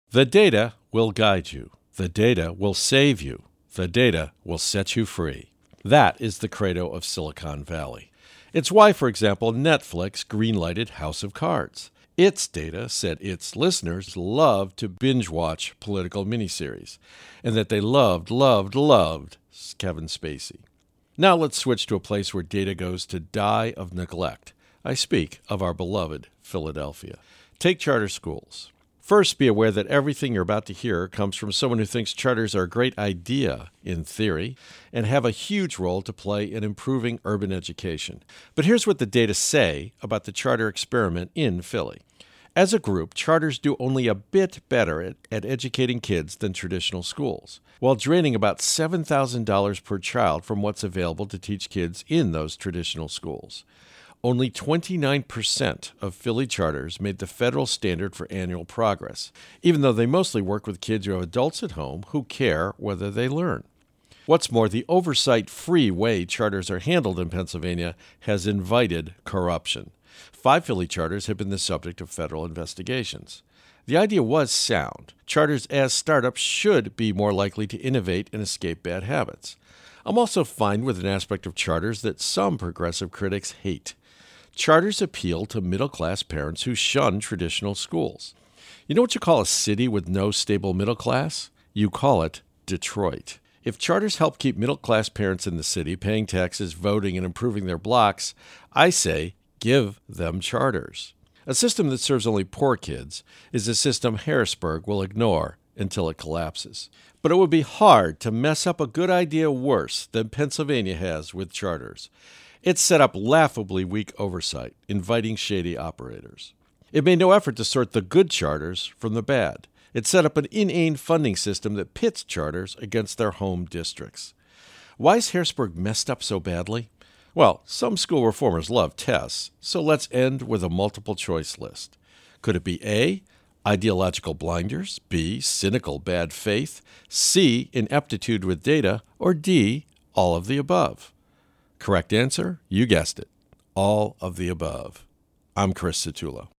The data will guide you. The data will save you. The data will set you free. That is the credo of Silicon Valley. It's why, for example, Netflix greenlighted House of Cards. Its data said its listeners loved to binge-watch political miniseries, and that they loved Kevin Spacey. Now let's switch to a place where data goes to die of neglect. I speak of our beloved Philadelphia. Take charter schools. First, be aware that everything you're about to hear comes from someone who thinks charters are a great idea in theory and have a huge role to play in improving urban education. But here's what the data say about the charter experiment in Philly. As a group, charters do only a bit better at educating kids than traditional schools, while draining about $7,000 per child from what's available to teach kids in those traditional schools. Only 29% of Philly charters made the federal standard for annual progress, even though they mostly work with kids who have adults at home who care whether they learn. What's more, the oversight-free way charters are handled in Pennsylvania has invited corruption. 5 Philly charters have been the subject of federal investigations. The idea was sound. Charters as startups should be more likely to innovate and escape bad habits. I'm also fine with an aspect of charters that some progressive critics hate. Charters appeal to middle-class parents who shun traditional schools. You know what you call a city with no stable middle class? You call it Detroit. If charters help keep middle-class parents in the city paying taxes, voting, and improving their blocks, I say give them charters. A system that serves only poor kids is a system Harrisburg will ignore until it collapses. But it would be hard to mess up a good idea worse than Pennsylvania has with charters. It's set up laughably weak oversight, inviting shady operators. It made no effort to sort the good charters from the bad. It set up an inane funding system that pits charters against their home districts. Why is Harrisburg messed up so badly? Well, some school reformers love tests, so let's end with a multiple-choice list. Could it be A, ideological blinders, B, cynical bad faith, C, ineptitude with data, or D, all of the above? Correct answer? You guessed it. All of the above. I'm Chris Satullo.